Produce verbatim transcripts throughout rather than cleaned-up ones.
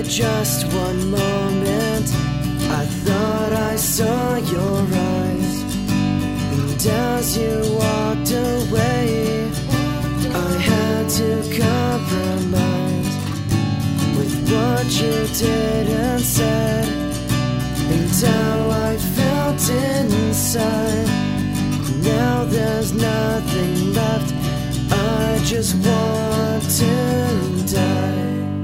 just one moment, I thought I saw your eyes. And as you walked away, I had to compromise with what you did and said, and how I felt inside. Now there's nothing left, I just want to die.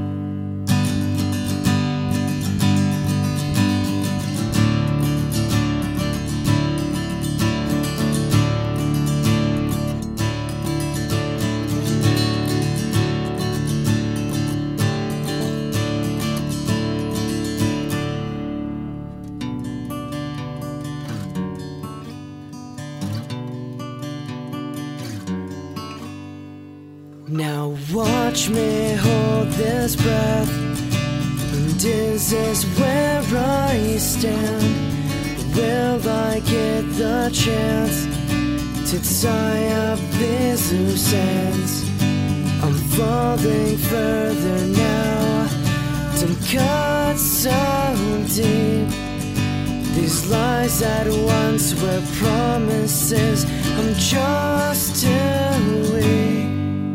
Now watch me hold this breath, and is this where I stand? Will I get the chance to tie up these loose ends? I'm falling further now, don't cut so deep. These lies that once were promises, I'm just too weak.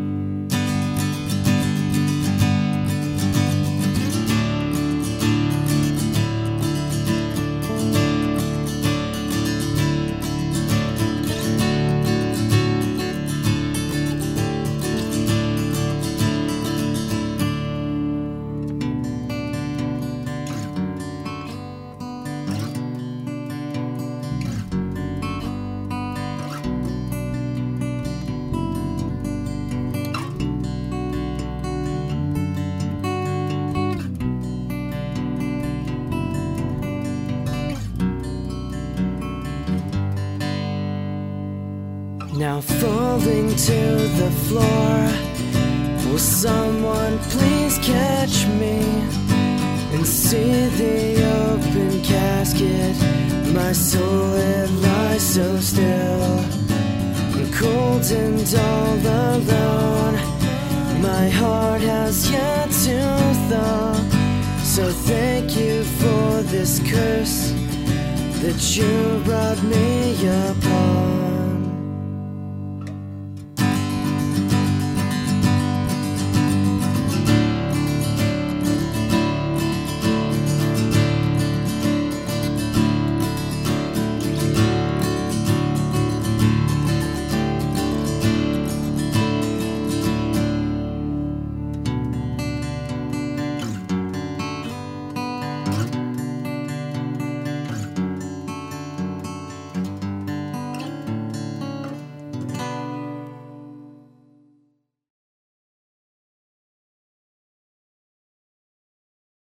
Now falling to the floor, will someone please catch me and see the open casket? My soul, it lies so still, I'm cold and all alone. My heart has yet to thaw, so thank you for this curse that you brought me upon.